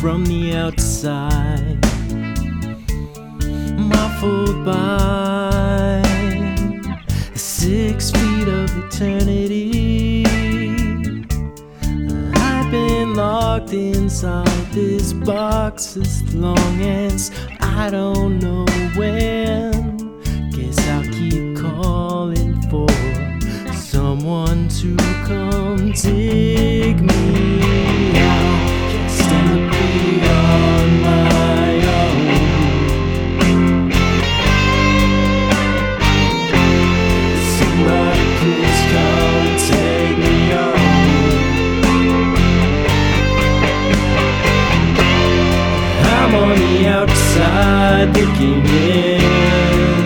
from the outside, muffled by 6 feet of eternity. I've been locked inside this box as long as I don't know when. Guess I'll keep calling for someone to come dig me out. Can't stand to be on my own. Somebody please come and take me home. I'm on the outside looking in.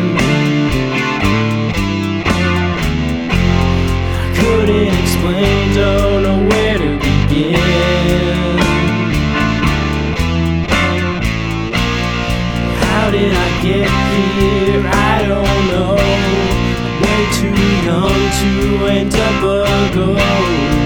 Couldn't explain, don't know where to begin. How did I get here? I don't know. I'm way too young to end up a ghost.